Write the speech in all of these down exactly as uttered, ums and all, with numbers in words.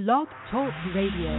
Blog Talk Radio.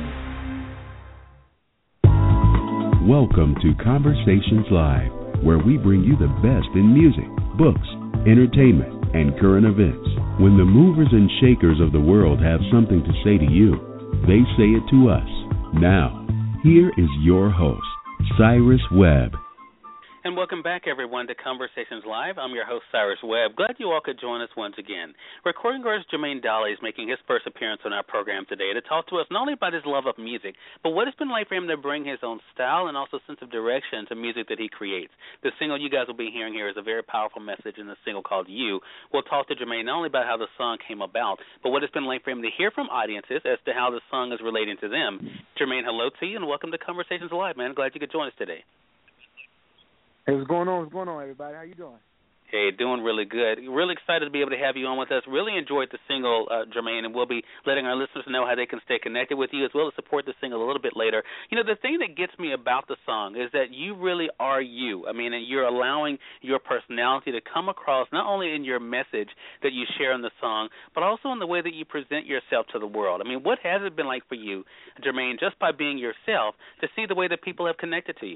Welcome to Conversations Live, where we bring you the best in music, books, entertainment, and current events. When the movers and shakers of the world have something to say to you, they say it to us. Now, here is your host, Cyrus Webb. And welcome back, everyone, to Conversations Live. I'm your host, Cyrus Webb. Glad you all could join us once again. Recording artist Jermaine Dolly is making his first appearance on our program today to talk to us not only about his love of music, but what it's been like for him to bring his own style and also sense of direction to music that he creates. The single you guys will be hearing here is a very powerful message in the single called You. We'll talk to Jermaine not only about how the song came about, but what it's been like for him to hear from audiences as to how the song is relating to them. Jermaine, hello to you, and welcome to Conversations Live, man. Glad you could join us today. Hey, what's going on? What's going on, everybody? How you doing? Hey, doing really good. Really excited to be able to have you on with us. Really enjoyed the single, uh, Jermaine, and we'll be letting our listeners know how they can stay connected with you as well as support the single a little bit later. You know, the thing that gets me about the song is that you really are you. I mean, and you're allowing your personality to come across not only in your message that you share in the song, but also in the way that you present yourself to the world. I mean, what has it been like for you, Jermaine, just by being yourself, to see the way that people have connected to you?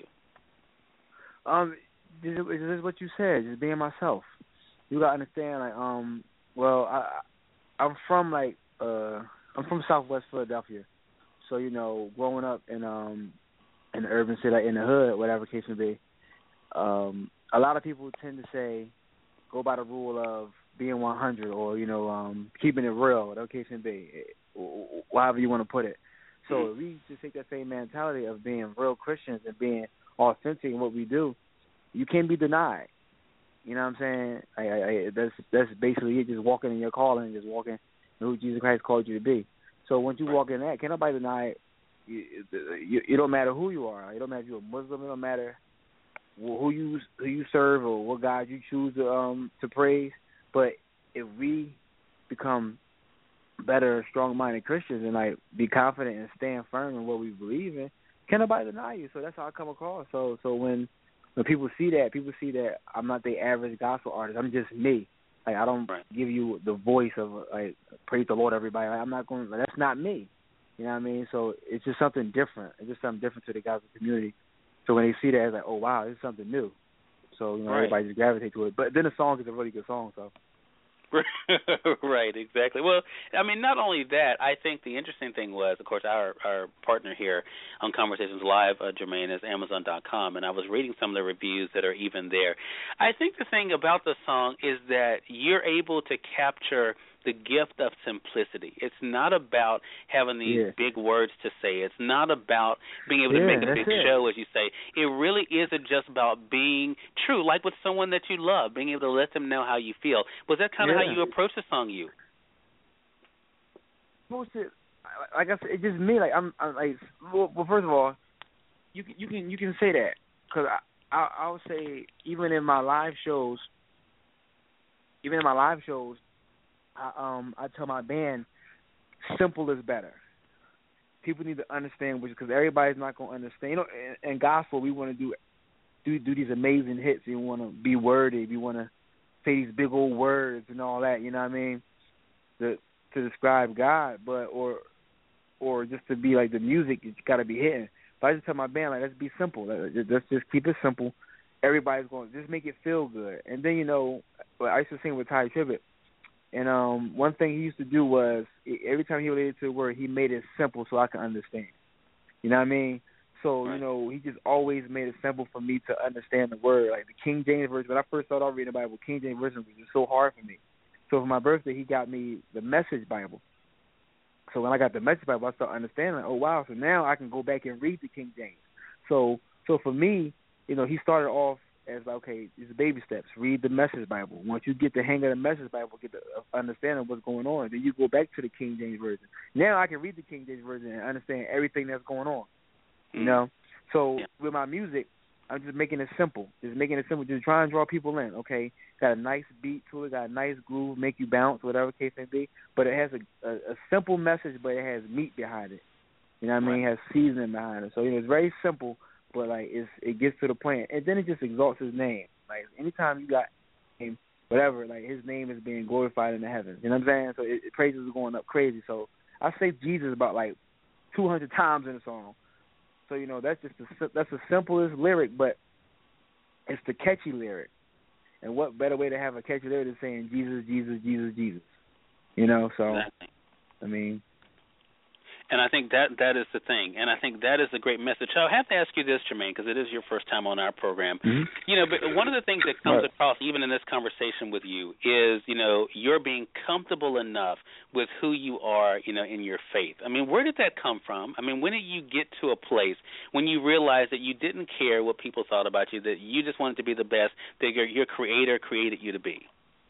Um, this is, this is what you said, just being myself. You gotta understand, like, um, well, I, I'm from like, uh, I'm from Southwest Philadelphia, so you know, growing up in um, in the urban city, like in the hood, whatever case may be, um, a lot of people tend to say, go by the rule of being one hundred, or you know, um, keeping it real, whatever case may be, however you want to put it. So if we just take that same mentality of being real Christians and being authentic in what we do, you can't be denied. You know what I'm saying? I, I, I, that's that's basically it. Just walking in your calling, just walking in who Jesus Christ called you to be. So once you walk in that, can't nobody deny it. You, you, it don't matter who you are. It don't matter if you're a Muslim. It don't matter who you who you serve or what God you choose to um to praise. But if we become better, strong-minded Christians and like be confident and stand firm in what we believe in, can't nobody deny you. So that's how I come across. So so when when people see that, people see that I'm not the average gospel artist. I'm just me. Like I don't right. give you the voice of like praise the Lord, everybody. Like, I'm not going. Like, that's not me. You know what I mean? So it's just something different. It's just something different to the gospel community. So when they see that, it's like, oh wow, this is something new. So you know, right. everybody just gravitate to it. But then the song is a really good song. So. Right, exactly. Well, I mean, not only that, I think the interesting thing was, of course, our, our partner here on Conversations Live, uh, Jermaine, is Amazon dot com, and I was reading some of the reviews that are even there. I think the thing about the song is that you're able to capture the gift of simplicity. It's not about having these yeah. big words to say. It's not about being able to yeah, make a big it. show, as you say. It really isn't just about being true, like with someone that you love, being able to let them know how you feel. Was that kind of yeah. how you approach the song, You? Most it, like I said, it's just me. Like I'm, I'm like, well, well, first of all, you can you can you can say that because I, I I'll say even in my live shows, even in my live shows. I, um, I tell my band, simple is better. People need to understand, which because everybody's not going to understand. You know, in, in gospel, we want to do, do do these amazing hits. We want to be wordy. We want to say these big old words and all that. You know what I mean? To to describe God, but or or just to be like the music, it's got to be hitting. But I just tell my band, like, let's be simple. Let's just keep it simple. Everybody's going to just make it feel good. And then you know, I used to sing with Ty Tribbett. And um, one thing he used to do was every time he related to the word, he made it simple so I could understand. You know what I mean? So, right. you know, he just always made it simple for me to understand the word. Like the King James Version, when I first started off reading the Bible, King James Version was just so hard for me. So for my birthday, he got me the Message Bible. So when I got the Message Bible, I started understanding, like, oh, wow, so now I can go back and read the King James. So, so for me, you know, he started off as like, okay, these are baby steps. Read the Message Bible. Once you get the hang of the Message Bible, get the understanding of what's going on, then you go back to the King James Version. Now I can read the King James Version and understand everything that's going on. You know? So yeah. with my music, I'm just making it simple. Just making it simple. Just try and draw people in, okay? Got a nice beat to it, got a nice groove, make you bounce, whatever case may be. But it has a, a, a simple message, but it has meat behind it. You know what I mean? It has seasoning behind it. So, you know, it's very simple. But like it's, it gets to the point, and then it just exalts his name. Like anytime you got him, whatever, like his name is being glorified in the heavens. You know what I'm saying? So it, it, praises are going up crazy. So I say Jesus about like two hundred times in a song. So you know that's just the, that's the simplest lyric, but it's the catchy lyric. And what better way to have a catchy lyric than saying Jesus, Jesus, Jesus, Jesus? You know, so exactly. I mean. And I think that that is the thing, and I think that is a great message. So I have to ask you this, Jermaine, because it is your first time on our program. Mm-hmm. You know, but one of the things that comes right. across even in this conversation with you is, you know, you're being comfortable enough with who you are, you know, in your faith. I mean, where did that come from? I mean, when did you get to a place when you realized that you didn't care what people thought about you, that you just wanted to be the best that your, your Creator created you to be?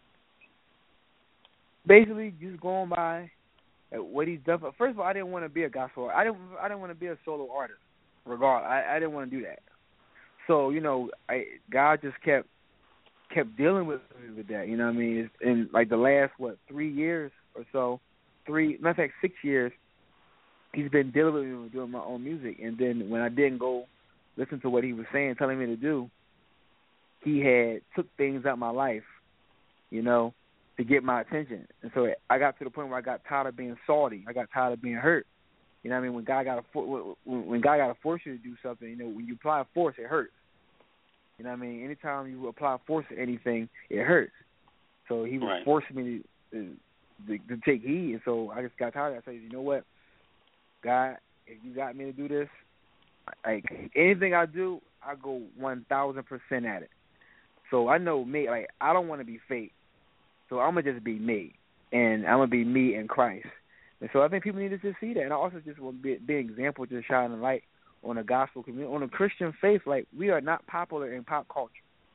Basically, just going by what he's done. First of all, I didn't want to be a gospel. I didn't. I didn't want to be a solo artist. Regard, I, I didn't want to do that. So you know, I, God just kept kept dealing with me with that. You know what I mean? It's, in like the last what three years or so, three, matter of fact, six years, he's been dealing with me with doing my own music. And then when I didn't go listen to what he was saying, telling me to do, he had took things out of my life. You know. To get my attention. And so I got to the point where I got tired of being salty. I got tired of being hurt. You know what I mean? When God got to when God got to force you to do something, you know, when you apply force, it hurts. You know what I mean? Anytime you apply force to anything, it hurts. So he was right. forcing me to, to, to take heed. And so I just got tired. I said, you know what? God, if you got me to do this, like anything I do, I go one thousand percent at it. So I know me, like I don't want to be fake. So I'm going to just be me, and I'm going to be me in Christ. And so I think people need to just see that. And I also just want to be, be an example, just shining a light on the gospel community, on the Christian faith. Like, we are not popular in pop culture.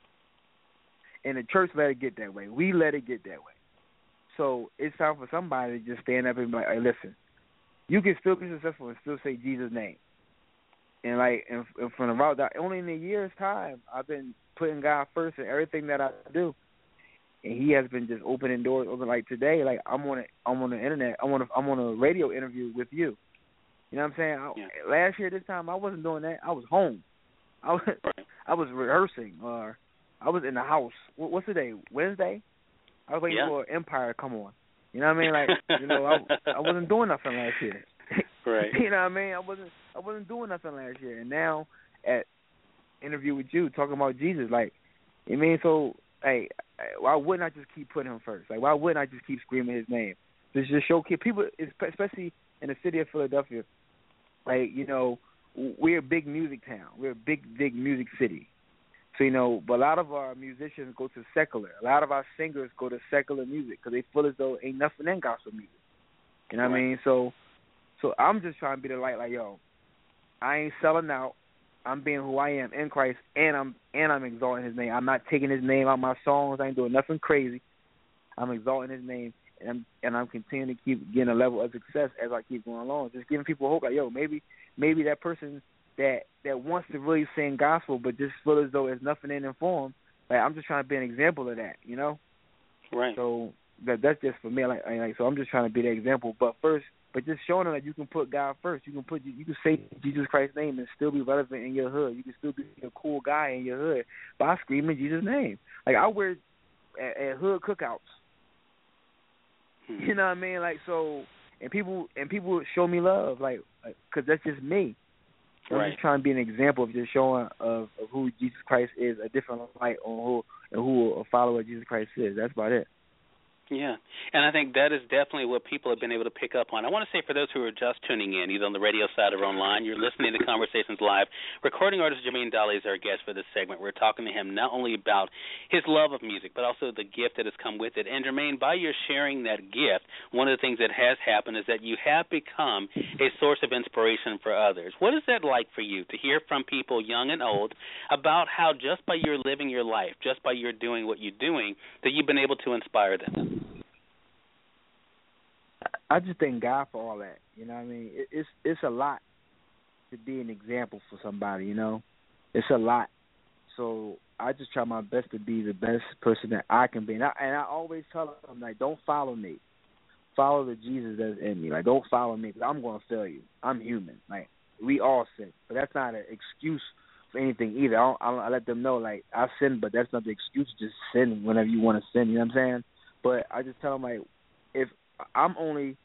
And the church let it get that way. We let it get that way. So it's time for somebody to just stand up and be like, hey, listen, you can still be successful and still say Jesus' name. And, like, and, and from the route that only in a year's time, I've been putting God first in everything that I do. And he has been just opening doors. Open like today, like I'm on it. I'm on the internet. I'm on. A, I'm on a radio interview with you. You know what I'm saying? I, yeah. Last year, this time, I wasn't doing that. I was home. I was. Right. I was rehearsing, or I was in the house. What, what's the day? Wednesday. I was waiting yeah. for Empire to come on. You know what I mean? Like, you know, I, I wasn't doing nothing last year. Right. You know what I mean? I wasn't. I wasn't doing nothing last year, and now at interview with you, talking about Jesus, like, you mean so. Hey, why wouldn't I just keep putting him first? Like, why wouldn't I just keep screaming his name? Just just show people, especially in the city of Philadelphia. Like, you know, we're a big music town. We're a big, big music city. So, you know, but a lot of our musicians go to secular. A lot of our singers go to secular music because they feel as though ain't nothing in gospel music. You know what right. I mean? So, so I'm just trying to be the light. Like, yo, I ain't selling out. I'm being who I am in Christ, and I'm and I'm exalting His name. I'm not taking His name out of my songs. I ain't doing nothing crazy. I'm exalting His name, and I'm and I'm continuing to keep getting a level of success as I keep going along. Just giving people hope. Like, yo, maybe maybe that person that that wants to really sing gospel, but just feel as though there's nothing in it for him. Like, I'm just trying to be an example of that, you know. Right. So that that's just for me. Like, like so, I'm just trying to be the example. But first. But just showing them that you can put God first. You can put you can say Jesus Christ's name and still be relevant in your hood. You can still be a cool guy in your hood by screaming Jesus' name. Like, I wear at, at hood cookouts. You know what I mean? Like, so, and people and people show me love, like, like cause that's just me. So right. I'm just trying to be an example of just showing of, of who Jesus Christ is, a different light on who and who a follower of Jesus Christ is. That's about it. Yeah, and I think that is definitely what people have been able to pick up on. I want to say for those who are just tuning in, either on the radio side or online, you're listening to Conversations Live. Recording artist Jermaine Dolly is our guest for this segment. We're talking to him not only about his love of music, but also the gift that has come with it. And Jermaine, by your sharing that gift, one of the things that has happened is that you have become a source of inspiration for others. What is that like for you to hear from people, young and old, about how just by your living your life, just by your doing what you're doing, that you've been able to inspire them? I just thank God for all that. You know what I mean? It, it's it's a lot to be an example for somebody, you know? It's a lot. So I just try my best to be the best person that I can be. And I, and I always tell them, like, don't follow me. Follow the Jesus that's in me. Like, don't follow me because I'm going to fail you. I'm human. Like, we all sin. But that's not an excuse for anything either. I, I, I let them know, like, I sin, but that's not the excuse. Just sin whenever you want to sin. You know what I'm saying? But I just tell them, like, if I'm only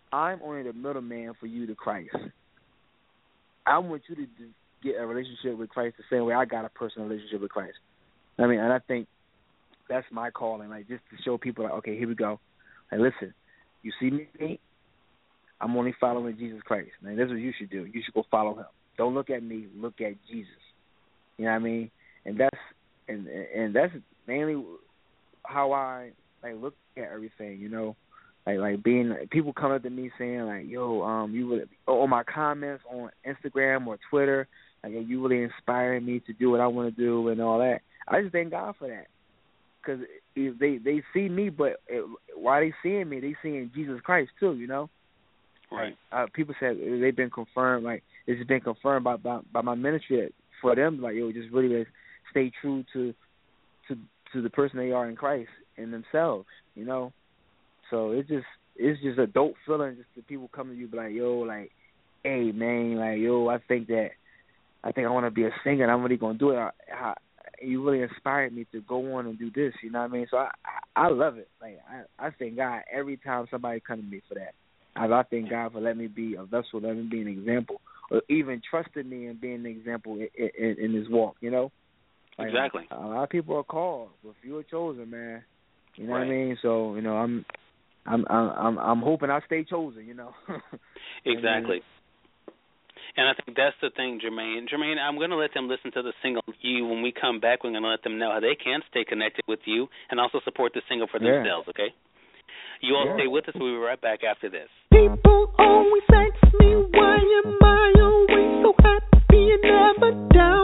I'm only the middleman for you to Christ. I want you to get a relationship with Christ the same way I got a personal relationship with Christ. I mean, and I think that's my calling, like just to show people, like, okay, here we go. Like, listen, you see me? I'm only following Jesus Christ. Man, that's what you should do. You should go follow him. Don't look at me. Look at Jesus. You know what I mean? And that's and and that's mainly how I like look at everything. You know. Like, like being people come up to me saying like, "Yo, um, you really," or my comments on Instagram or Twitter, like, you really inspiring me to do what I want to do and all that. I just thank God for that, because they they see me, but it, while they seeing me, they seeing Jesus Christ too. You know, right? Like, uh, people said they've been confirmed, like it's been confirmed by, by by my ministry for them, like, yo, just really stay true to to to the person they are in Christ and themselves. You know. So it's just it's just a dope feeling just to people come to you be like, yo, like, hey man, like, yo, I think that I think I want to be a singer and I'm really gonna do it. I, I, you really inspired me to go on and do this. You know what I mean? So I I, I love it. Like I, I thank God every time somebody comes to me for that. I, I thank God for letting me be a vessel, letting me be an example, or even trusting me and being an example in, in, in this walk. You know? Like, exactly. A lot of people are called, but few are chosen, man. You know right. what I mean? So you know I'm. I'm I'm I'm hoping I stay chosen, you know. Exactly. And I think that's the thing, Jermaine. Jermaine, I'm going to let them listen to the single "You." When we come back, we're going to let them know how they can stay connected with you and also support the single for yeah. themselves, okay? You all yeah. stay with us. We'll be right back after this. People always ask me, why am I always so happy and never down?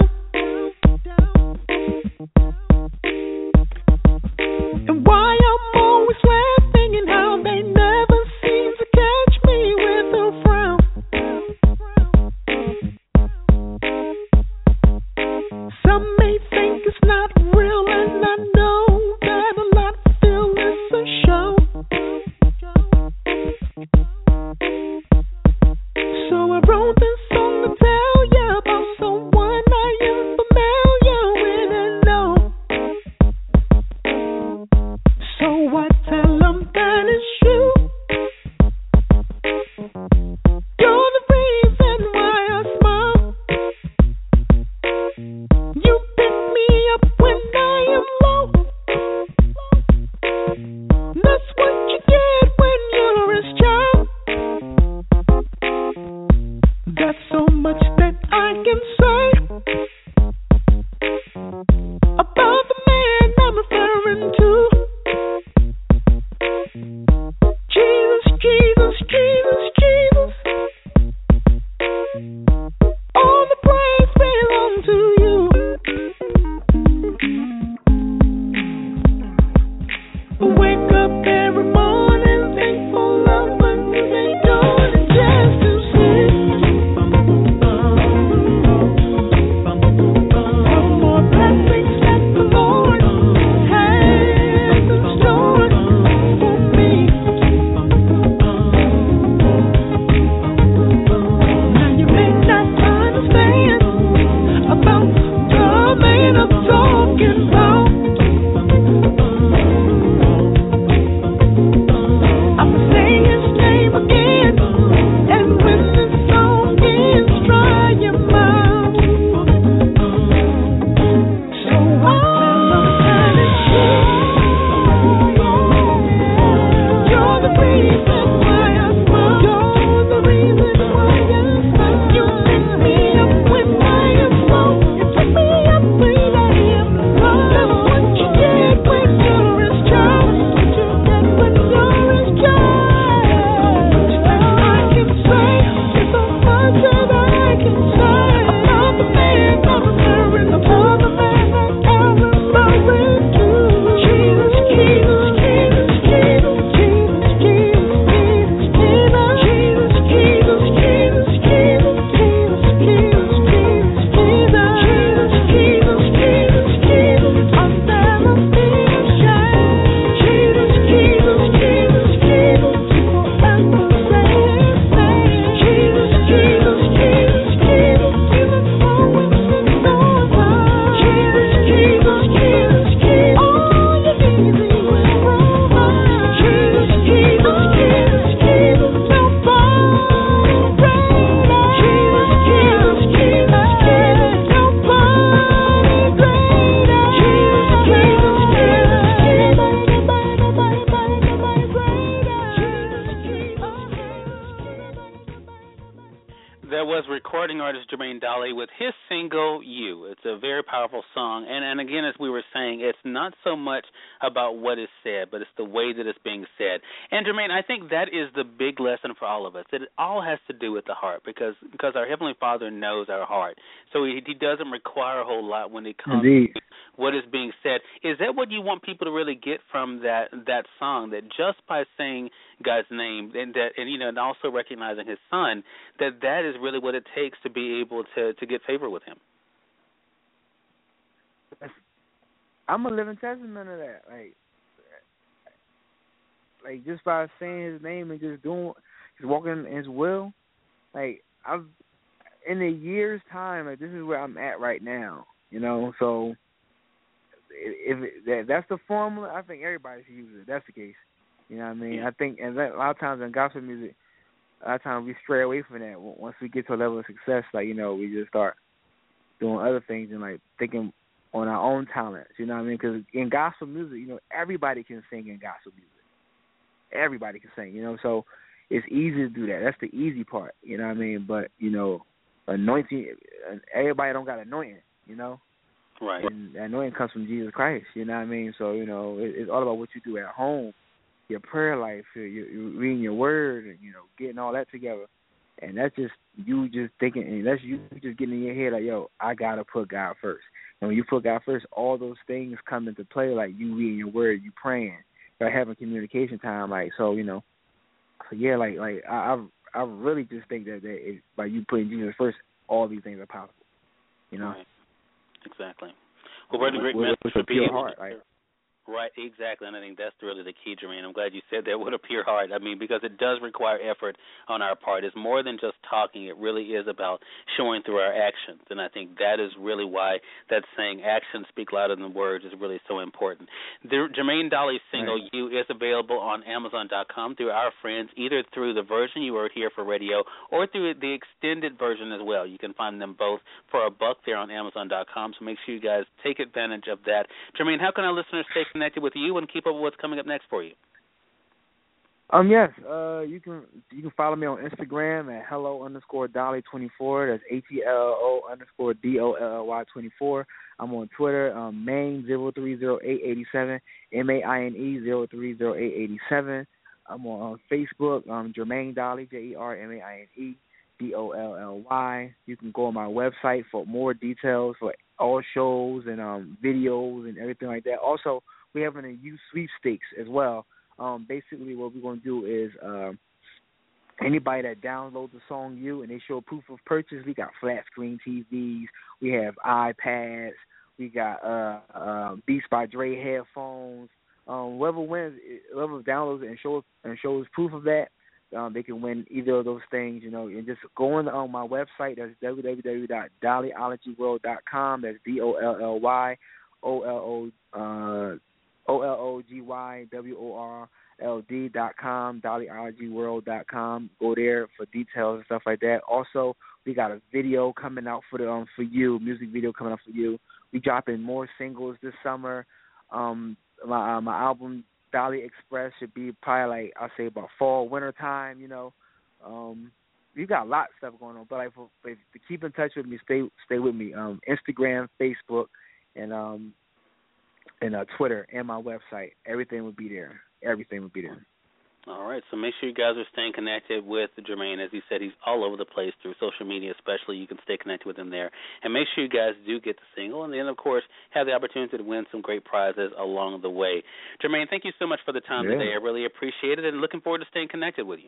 And why I'm always laughing and how they never seem to catch me with a frown. Some may think it's not real, and I know that a lot feel it's a show. So I wrote this song to tell you about someone I am familiar with and know. So I tell them that it's you. You're the reason why I smile. You pick me up when I am low. That's what you did when you're a child. That's so much that I can say about the man I'm referring to. Jesus, Jesus, Jesus, Jesus. All the praise belong to you. Wake up every morning, thankful love, but they don't just to see. That was recording artist Jermaine Dolly with his single, You. It's a very powerful song. And, and again, as we were saying, it's not so much about what is said, but it's the way that it's being said. And, Jermaine, I think that is the big lesson for all of us, that it all has to do with the heart because because our Heavenly Father knows our heart. So he, he doesn't require a whole lot when it comes Indeed. to what is being said. Is that what you want people to really get from that that song, that just by saying God's name and that and you know and also recognizing his son, that that is really what it takes to be able to, to get favor with him? I'm a living testament of that. Like, like just by saying his name and just doing, just walking in his will. Like I've in a year's time, like this is where I'm at right now. You know, so if it, that, that's the formula, I think everybody should use it. If that's the case. You know what I mean? I think, and that, a lot of times in gospel music, a lot of times we stray away from that. Once we get to a level of success, like, you know, we just start doing other things and, like, thinking on our own talents, you know what I mean? Because in gospel music, you know, everybody can sing in gospel music. Everybody can sing, you know, so it's easy to do that. That's the easy part, you know what I mean? But, you know, anointing, everybody don't got anointing, you know? Right. And anointing comes from Jesus Christ, you know what I mean? So, you know, it, it's all about what you do at home. Your prayer life, your, your reading your word, and you know, getting all that together, and that's just you just thinking, and that's you just getting in your head like, yo, I gotta put God first. And when you put God first, all those things come into play, like you reading your word, you praying, you're having communication time, like so, you know. So yeah, like like I I, I really just think that, that it, by you putting Jesus first, all these things are possible. You know. Right. Exactly. Well, what a great with, message with to be heart, like. Right, exactly, and I think that's really the key, Jermaine. I'm glad you said that with a pure heart. I mean, because it does require effort on our part. It's more than just talking. It really is about showing through our actions, and I think that is really why that saying actions speak louder than words is really so important. The Jermaine Dolly's single, right. You, is available on Amazon dot com through our friends, either through the version you heard here for radio or through the extended version as well. You can find them both for a buck there on Amazon dot com, so make sure you guys take advantage of that. Jermaine, how can our listeners stay connected with you and keep up with what's coming up next for you? Um, yes, uh, you can you can follow me on Instagram at hello underscore Dolly twenty four. That's H E L L O underscore D O L L Y twenty four. I'm on Twitter, um, Maine zero three zero eight eighty seven, M A I N E zero three zero eight eighty seven. I'm on, on Facebook, um, Jermaine Dolly, J E R M A I N E D O L L Y. You can go on my website for more details for all shows and um, videos and everything like that. Also, we're having a youth sweepstakes as well. Um, basically, what we're going to do is um, anybody that downloads the song You and they show proof of purchase, we got flat screen T Vs, we have iPads, we got uh, uh, Beats by Dre headphones. Um, whoever wins, whoever downloads it and shows and shows proof of that, um, they can win either of those things. You know, and just go on, on my website. That's w w w dot dolly ology world dot com. That's D O L L Y O L O uh O L O G Y W O R L D dot com, dolly ology world dot com. Go there for details and stuff like that. Also, we got a video coming out for the um for you, music video coming out for you. We dropping more singles this summer. Um, my uh, my album Dolly Express should be probably like I'll say about fall, winter time. You know, um, we got a lot of stuff going on. But like for, for, to keep in touch with me, stay stay with me. Um, Instagram, Facebook, and um. and uh, Twitter and my website. Everything will be there. Everything will be there. All right, so make sure you guys are staying connected with Jermaine. As he said, he's all over the place through social media especially. You can stay connected with him there. And make sure you guys do get the single and then, of course, have the opportunity to win some great prizes along the way. Jermaine, thank you so much for the time yeah. today. I really appreciate it and looking forward to staying connected with you.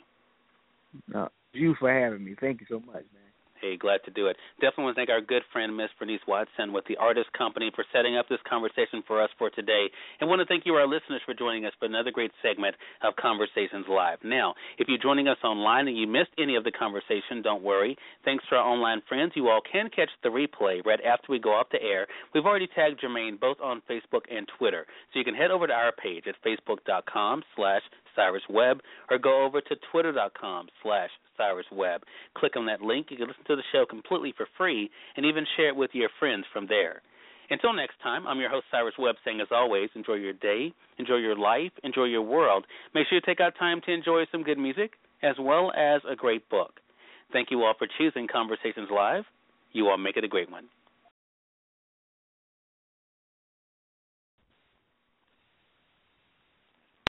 Uh, you for having me. Thank you so much, man. Hey, glad to do it. Definitely want to thank our good friend, Miss Bernice Watson, with the Artist Company for setting up this conversation for us for today. And want to thank you, our listeners, for joining us for another great segment of Conversations Live. Now, if you're joining us online and you missed any of the conversation, don't worry. Thanks to our online friends, you all can catch the replay right after we go off the air. We've already tagged Jermaine both on Facebook and Twitter. So you can head over to our page at facebook.com slash Cyrus Webb or go over to twitter.com slash Cyrus Webb. Click on that link. You can listen to the show completely for free and even share it with your friends from there. Until next time, I'm your host, Cyrus Webb, saying as always, enjoy your day, enjoy your life, enjoy your world. Make sure you take out time to enjoy some good music as well as a great book. Thank you all for choosing Conversations Live. You all make it a great one.